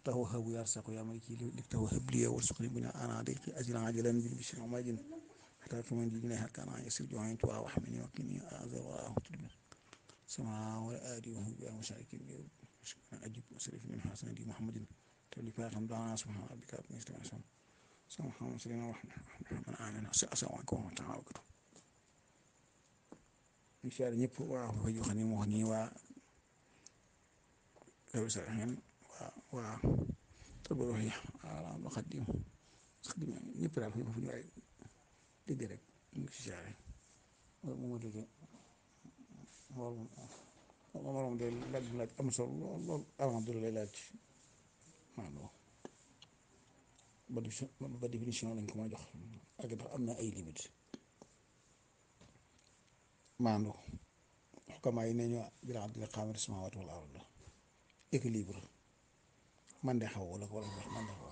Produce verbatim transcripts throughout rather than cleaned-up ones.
توهب يرزق يا ملكي لتوهب لي وارزقني بنا انا عليك اجرا عاجلا بالبشر وماجن حتى كمان جينا كان يسر جوعين تو وحمني وكني اذى وراه سمع والآدي وهو بها مشاركين أجب وسرف من حسن دي محمد تولي فاهم دعنا سبحان ربك رب العزة عما يصفون سبحان سيدنا محمد آمين السلام عليكم ورحمة الله وبركاته إن شاء الله ñëpp waa fa joxe ni mu wax nii waa Réew Sarexeen waa waa Tëbër wax yi waa lu Xaadim Xaadim ñëpp daal fu ñu waay dégg rek mu ngi si siyaare mu ma dégg loolu moom de laaj laaj am solo lool lool alhamdulilah laaj maanaam ba ba définition lañ ko ma jox ak ndax am na ay limite maanaam xukamaa yi ne ñu bil adli qaamati samaawaati wal ard équilibre man de xaw wala wala man de xaw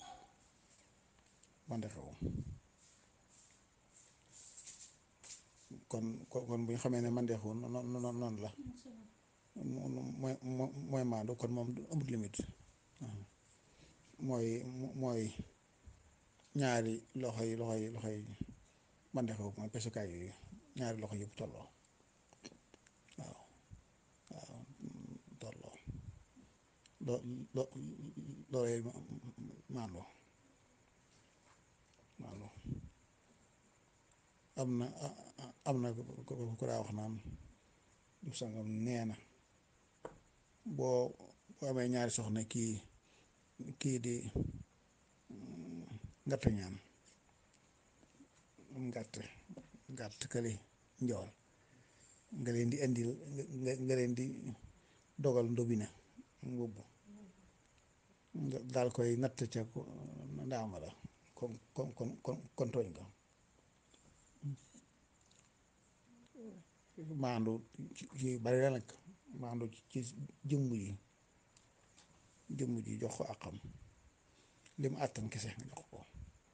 man de xaw kon kon bu ñu xamee ne man de xaw noonu noonu la mooy mooy maandu kon moom amul limite mooy mooy ñaari loxo yi loxo yi loxo yi man de xaw mooy pesukaay yooyu ñaari loxo yëpp tolloo waaw waaw tolloo loo loo loolee maandu maandu am na am na ku daa wax naan du sangam nee na boo boo amee ñaari soxna kii kii di ngatt ñaan ngatt ngatt kële njool nga leen di indil nga leen di dogal ndobina mbubb daal koy natt ca ndaama la kon kon kon kon tooñ nga maandu ci bari la nag maandu ci jëmm yi jëmm ji jox ko àqam li mu àttan kese nga jox ko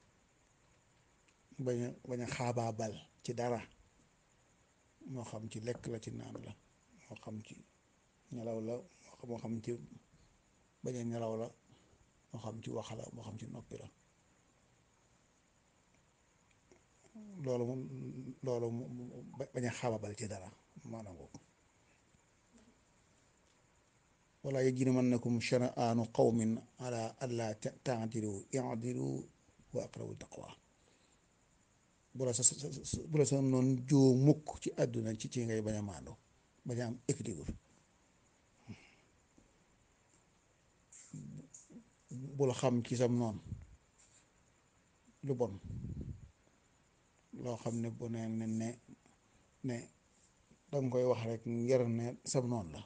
bañ a bañ a xaabaabal ci dara moo xam ci lekk la ci naan la moo xam ci nelaw la moo xam ci bañ a nelaw la moo xam ci wax la moo xam ci noppi la loolu moom loolu bañ a xaabaabal ci dara maanaam ko wala yajrimannakum shana'aanu qawmin ala allaa ta'dilu i'dilu wa aqrabu taqwa bu la sa sa bu la sa noonu joo mukk ci àdduna ci ci ngay bañ a maandu bañ a am équilibre bul xam ci sam noonu lu bon loo xam ne bu ne ne ne ne danga koy wax rek ngir ne sam noonu la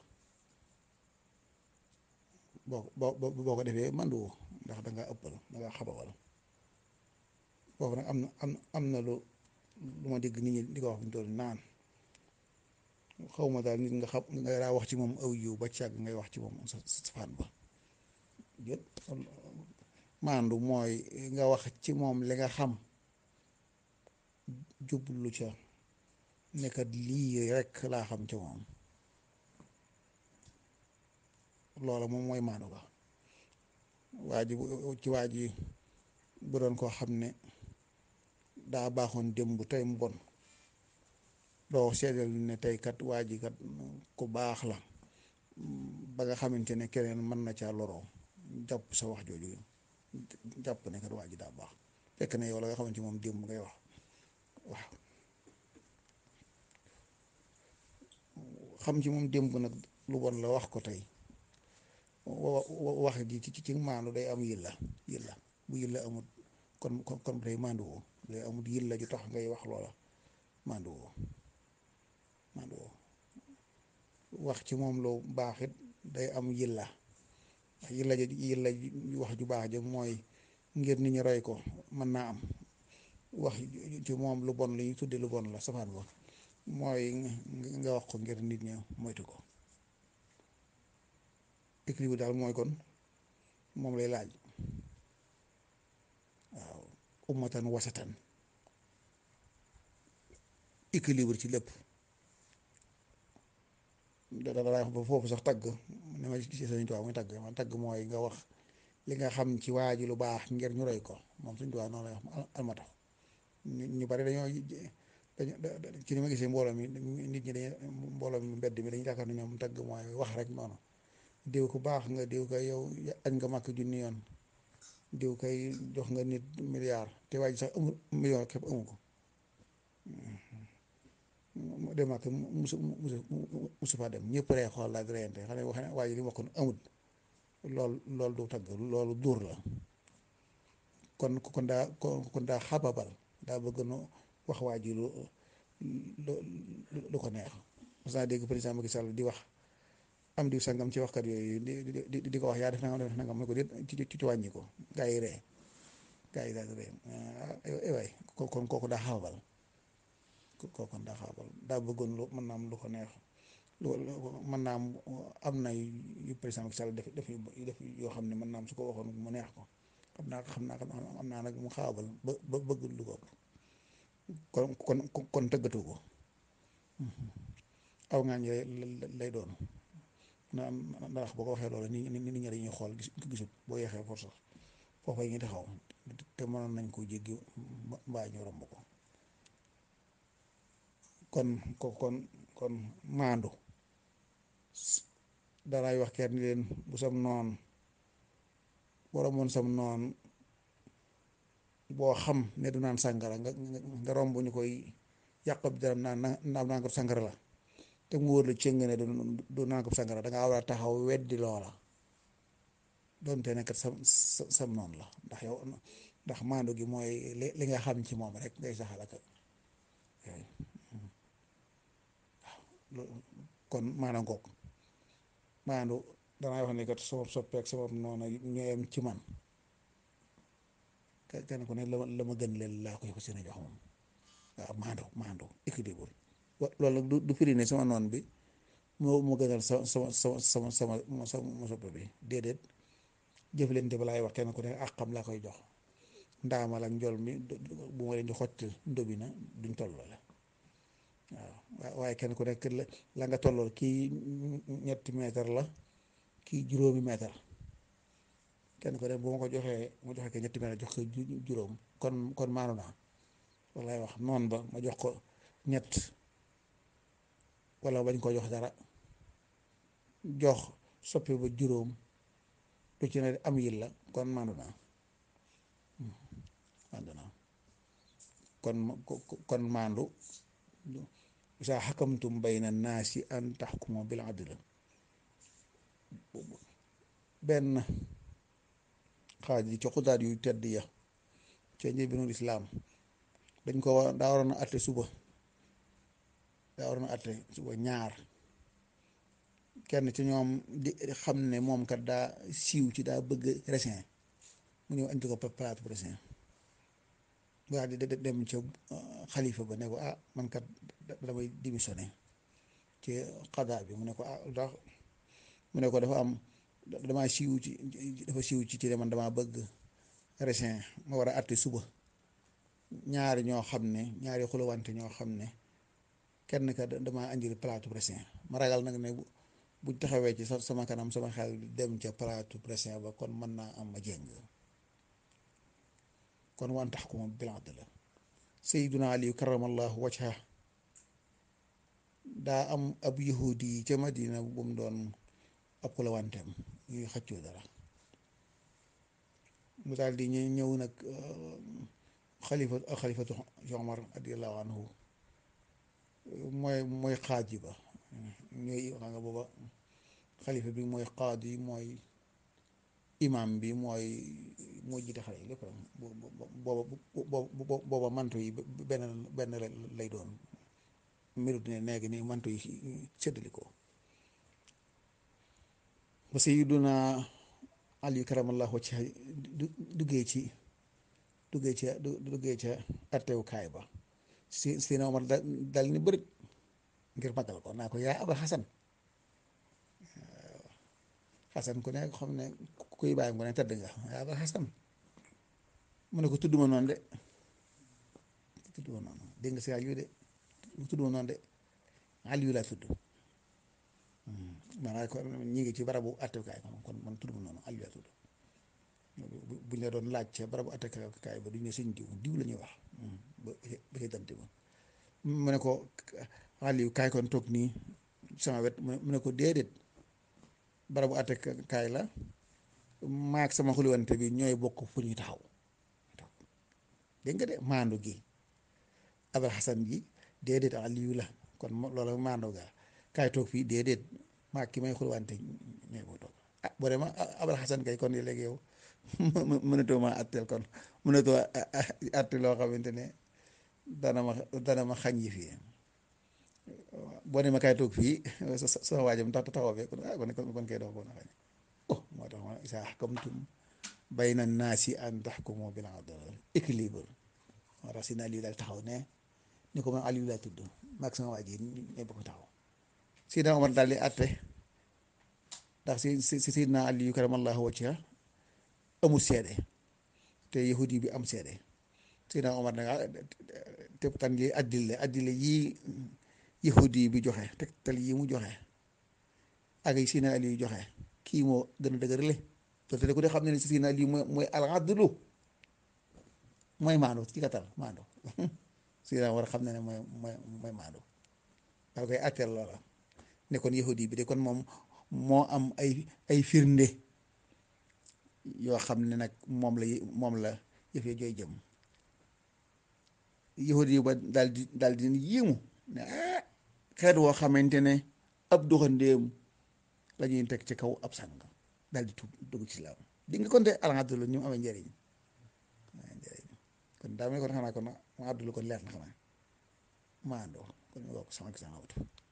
boo boo boo ko defee manduwoo ndax danga ëppal danga xabawal boobu nag am na am am na lu lu ma dégg nit ñi di ko wax bu ñu toll naan xaw ma daal nit nga xam nga daa wax ci moom aw yiw ba càgg ngay wax ci moom sa safaan ba jët maandu mooy nga wax ci moom li nga xam jublu ca nekkat lii rek laa xam ca moom loola moom mooy maandu ga waa ji ci waa ji bu doon koo xam ne daa baaxoon démb tey mu bon doo seedal ne tey kat waa ji kat ku baax la ba nga xamante ne keneen mën na caa loroo jàpp sa wax jooju jàpp ne kat waa ji daa baax fekk ne yow la nga xamante moom démb ngay wax waaw xam ci moom démb nag lu bon la wax ko tey wax ji ci ci maandu day am yilla yilla bu yilla amul kon kon kon day maandu woo day amul yilla ju tax ngay wax loola maandu woo maandu woo wax ci moom lu baax it day am yilla yilla ji yilla wax ju baax ja mooy ngir nit ñi roy ko mën naa am wax ci moom lu bon li ñu tudde lu bon la safaan ba mooy nga wax ko ngir nit ñi moytu ko équilibre daal mooy kon moom lay laaj waaw ummatan wasatan équilibre ci lépp da da wax ba foofu sax tagg ni ma ci Sëriñ Tuubaa muy tagg man tagg mooy nga wax li nga xam ci waa ji lu baax ngir ñu roy ko moom suñ tubaab noonu lay wax almatax ñu bari dañoo dañu ci ni ma gisee mbooloo mi nit ñi dañuy mbooloo mi mbedd mi dañuy yaakaar ne ñoom tagg mooy wax rek noonu diw ku baax nga diw kay yow añ nga màkk junni yoon diw kay jox nga nit milliard te waa ji sax amul million képp amu ko mu dem ak musu musu musu faa dem ñëpp rek xool la reyante xam ne wax ne waa ji li mu wax kon amut loolu loolu du tagg loolu duur la kon kon daa kon daa xababal daa bëgg nu wax waa ji lu lu ko neex mos naa dégg président Macky Sall di wax am diw sangam ci waxkat yooyu di di di ko wax yaa def nangam def nangam mu ne ko déet ci ci wàññi ko gaa yi ree gaa yi daal di ree ah waay kon kooku daa xababal kooku daa xababal daa bëggoon lu mën naa am lu ko neex lu mën naa am am na yu président Macky Sall def def def yoo xam ne mën naa am su ko waxoon mu neex ko xam naa xam naa xam naa nag mu xaabal ba ba bëgg lu ko kon kon kon tëggatu ko aw ngaa ñi lay doon na ndax boo ko waxee loolu nit ñi nit ñi dañuy xool gis gisut boo yeexee force foofa yi ngi taxaw te mënoon nañ ko jéggi mbaa ñu romb ko kon ko kon kon maandu danaay wax kenn leen bu sam noon boromoon sam noon boo xam ne du naan sàngara nga nga romb ñu koy yàq bi dara naan naan naan ko sàngara la te mu wóor la cëng ne du naan ko sàngara dangaa war a taxaw weddi loola doonte ne kat sam sam noonu la ndax yow ndax maandu gi mooy li nga xam ci moom rek ngay saxal ak waaw kon maanaam ngoog maandu danaa wax ne kat sama soppeek sama noonu ñooyam ci man kenn ku ne la ma la ma gën leen laa koy fas yéene jox moom waaw maandu maandu équilibre loolu nag du du firi ne sama noon bi moo moo gënal sa sama sama sama sama sama soppe bi déedéet jëflante ba laay wax kenn ku ne ak xam laa koy jox ndaamal ak njool mi bu ma leen di xotti ndobi na duñ tolloo la waaw waaye kenn ku nekk la nga tollool kii ñetti mètre la kii juróomi mètre kenn ku ne bu ma ko joxee ma joxe ko ñetti mètre jox ko juróom kon kon maanu naa wallaay wax noon ba ma jox ko ñett wala bañ ko jox dara jox soppi ba juróom lu ci ne am yil la kon maandu naa maandu naa kon kon maandu saa xakamtum bayna naasi an taxkumu bil adl benn xaaj yi ci xudaat yu tedd ya ca njëlbéenu islaam dañ ko war daa waroon a atte suba daa waroon a atte suba ñaar kenn ci ñoom di xam ne moom kat daa siiw ci daa bëgg raisin mu ñëw andi ko palaatu raisin waa di dem ca xalifa ba ne ko ah man kat damay démissionné ci xadaa bi mu ne ko ah ndax mu ne ko dafa am damaa siiw ci dafa siiw ci ci man damaa bëgg raisin ma war a atte suba ñaari ñoo xam ne ñaari xulawante ñoo xam ne kenn ka damaa andil palaatu raisin ma ragal nag ne buñ taxawee ci sama kanam sama xel dem ca palaatu raisin ba kon mën naa am ma jéng kon wan tax ko moom bilan la Sayyiduna Ali karamallahu wajha daa am ab yahudi yi ca Madina bu mu doon ab xulawanteem ñuy xëccoo dara mu daal di ñëw nag xalifa xalifatu Omar radiyallahu anhu mooy mooy xaaji ba ñooy xam nga booba xalifa bi mooy qaadi mooy imam bi mooy moo jiite xale yi lépp rek booba booba manto yi benn benn lay doon mbirut ne léegi ni manto yi séddali ko ba Sayyiduna Ali karamallahu wajha duggee ci duggee ca duggee ca attewukaay ba si si na Omar dal ni bërit ngir magal ko naa ko yaa Aba Xasan Xasan ku ne xam ne kuy bàyyi ko ne tëdd nga yaa Aba Xasan mu ne ko tudd ma noonu de tudd ma noonu dégg nga si Aliou de tudd ma noonu de Aliou laa tudd maanaam kon ñi ngi ci barabu attewukaay kon man tudd ma noonu Aliou laa tudd buñ la doon laaj ca barabu attekaay ba duñ ne sëñ diw diw la ñuy wax ba ba ca dante ba mu ne ko Aliou kaay kon toog nii sama wet mu ne ko déedéet barabu attekaay la maak sama xuliwante bi ñooy bokk fu ñuy taxaw dégg nga de maandu gi Abal Xasan gi déedéet Aliou la kon loolu maandu gaa kaay toog fii déedéet maak ki may xuliwante ñooy bokk toog ah boo demee Abal Xasan kay kon léegi yow mënatoo ma atteel kon mënatoo atte loo xamante ne dana ma dana ma xañ yi fii boo ne ma kaay toog fii sama waajam tax taxaw fee kon ah kon kon kay doo ko mën a xañ oh moo tax ma isa ahkamtum bayna naasi an tahkumu bil adl équilibre moo tax si na Aliou daal taxaw ne ni ko man Aliou laa tudd maag sama waaj yi ñooy bokk taxaw si na Omar daal di atte ndax si si si Sidna Aliou karamallahu wajha amul seede te yahudi bi am seede Sidna Omar nag te tan li addile addile yii yahudi bi joxe tegtal yi mu joxe ak yi Sidna Aliou joxe kii moo gën a dëgërale te ku de xam ne ne si Sidna Aliou mooy mooy al-adlu mooy maandu ci gàttal maandu Sidna Omar xam ne ne mooy mooy mooy maandu daal koy atteel loola ne kon yahudi bi de kon moom moo am ay ay firnde yoo xam ne nag moom la moom la yëf ya jooy jëm yahudi yi ba daal di daal di yéemu ne ah xeet woo xamante ne ab doxandéem la ñuy teg ci kaw ab sàng daal di tuub dugg ci islaam di nga kon te alhamdulilah ñu mu amee njëriñ amee njëriñ kon daa mel kon xanaa kon ma àddulu kon leer na xanaa maa àndoo kon ñu bokk sama sama watu